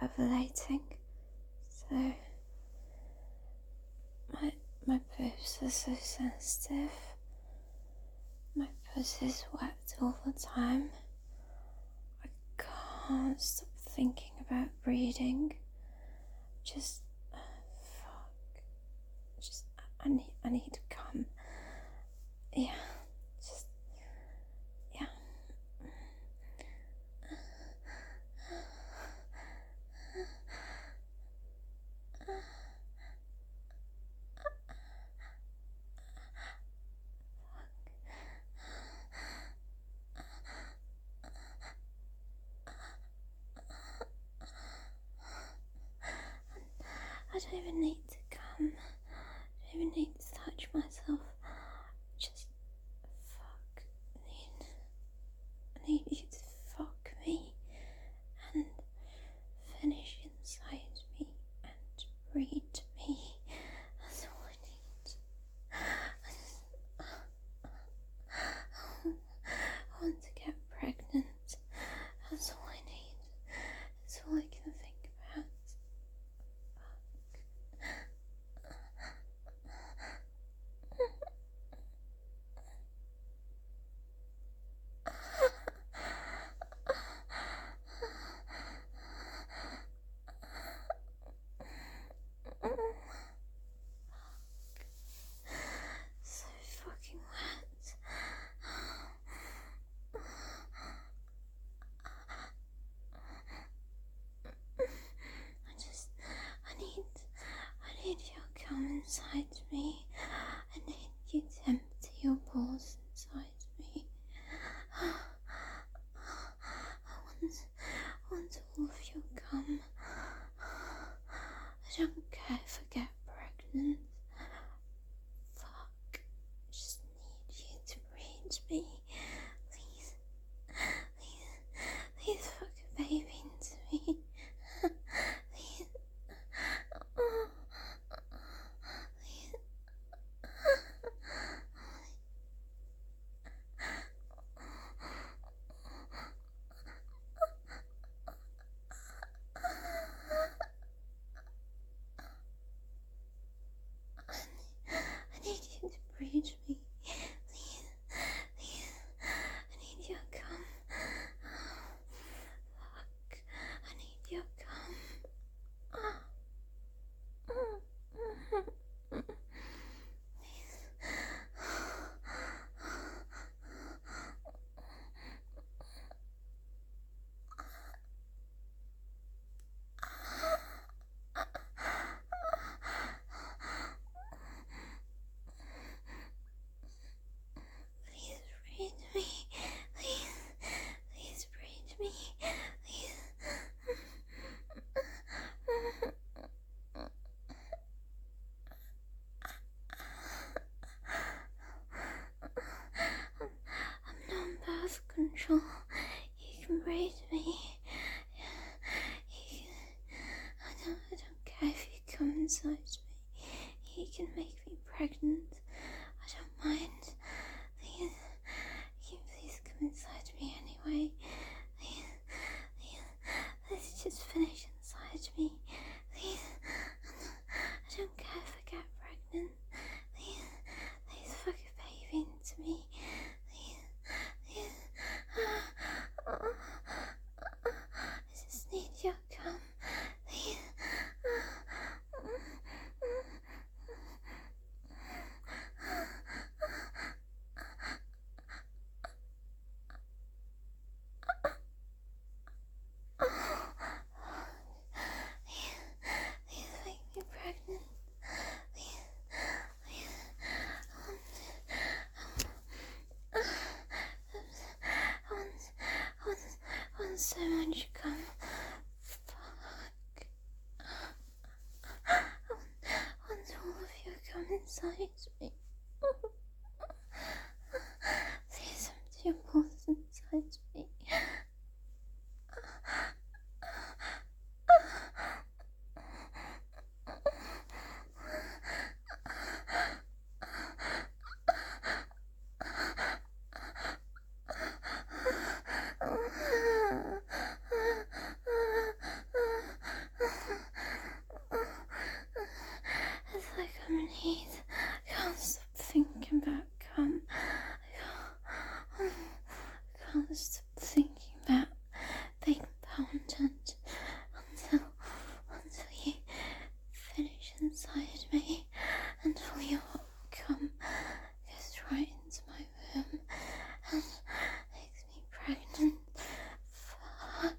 ovulating, so my boobs are so sensitive. My pussy's wet all the time. I can't stop thinking about breeding. Just fuck. Just I need to come. Yeah. Just yeah. I don't even need to come. I don't even need to touch myself. Just fuck. I need you to fuck me and finish inside me and breed me. That's all I need. I want to get pregnant. That's all I need. That's all I can think about. So fucking wet. I need your cum inside me. I need you to empty your balls inside me. I want all of your cum. I don't care if I get pregnant. Fuck. I just need you to breed me. Please. Please fuck a baby into me. Please. I need you to breed me. Please. I need your cum. Fuck. I need your cum. Please breed me. Please breed me. Please. I'm on birth control. You can breed me. I don't care if you come inside me. You can make me pregnant. I don't mind. Please come inside me anyway. Let's just finish inside me. Please. I don't care if I get pregnant. Please fuck a baby into me. Please. stop thinking about being pounded until you finish inside me, until your come goes right into my room and makes me pregnant. Fuck.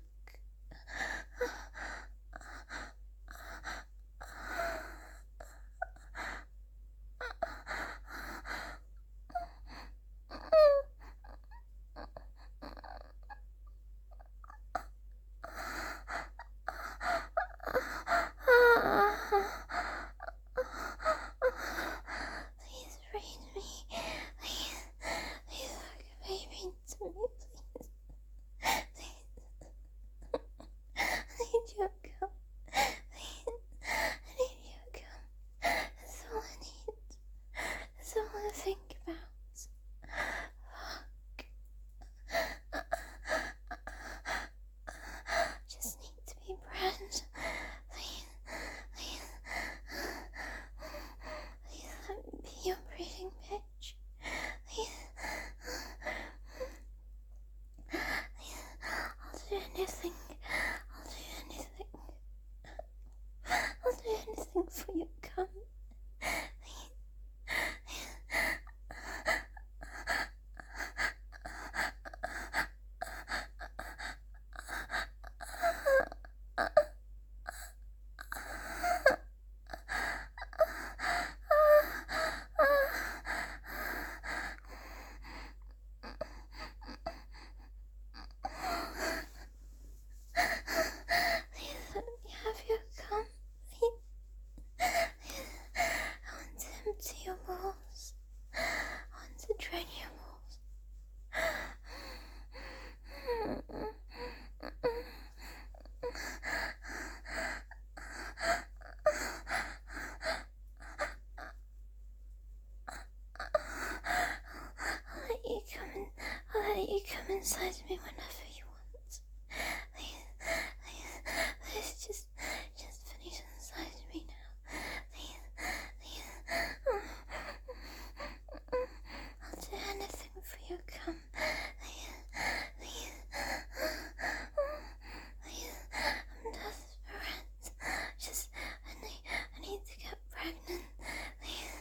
Please read me. Please look a baby into me, please. I need you to come. Please. I need you to come. That's all I need. That's all I think about. Fuck. Just need to be bred. Please. Please let me be your breeding bitch. Please. I'll do anything. I'll do anything. I'll do anything for you, come. Please let me have your cum. Please. I want to empty your balls. I want to drain your balls. I'll let you come inside me whenever you want. Please, just finish inside me now. Please. I'll do anything for your cum. Please. I'm desperate. I need to get pregnant. Please.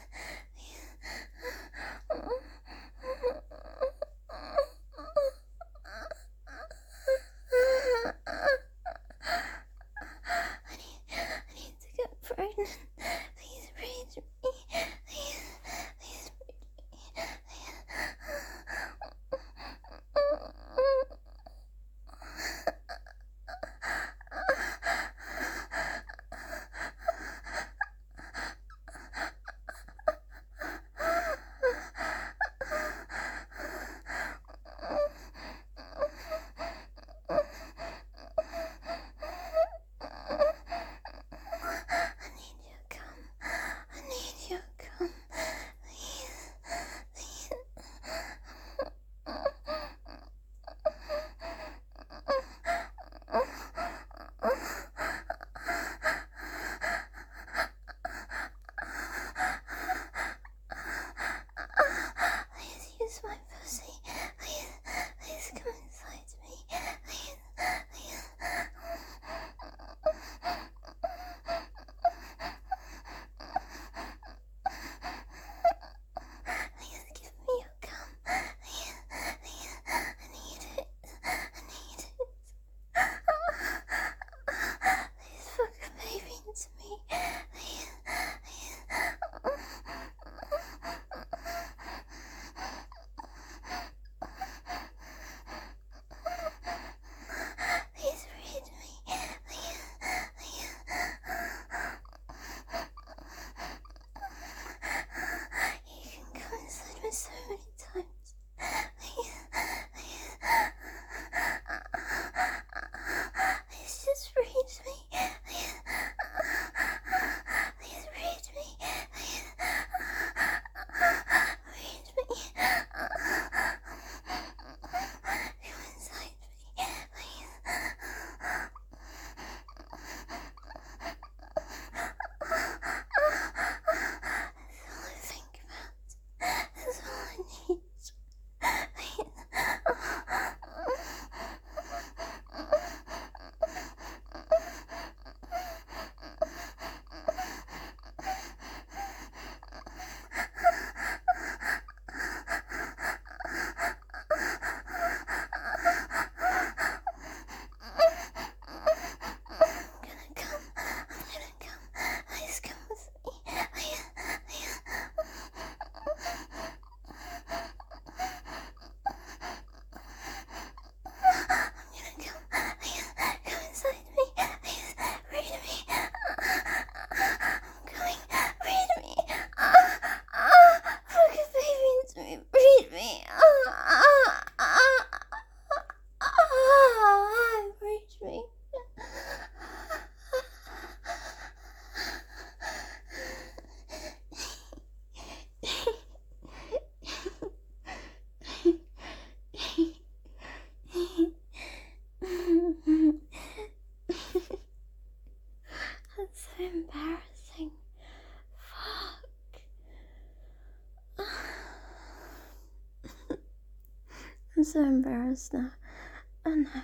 I'm so embarrassed now. Oh no.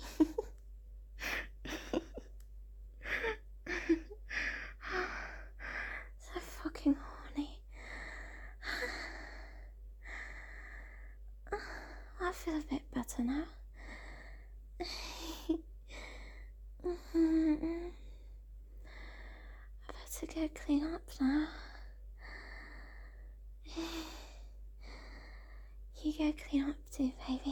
So fucking horny. I feel a bit better now. I better go clean up now. You go clean up too, baby.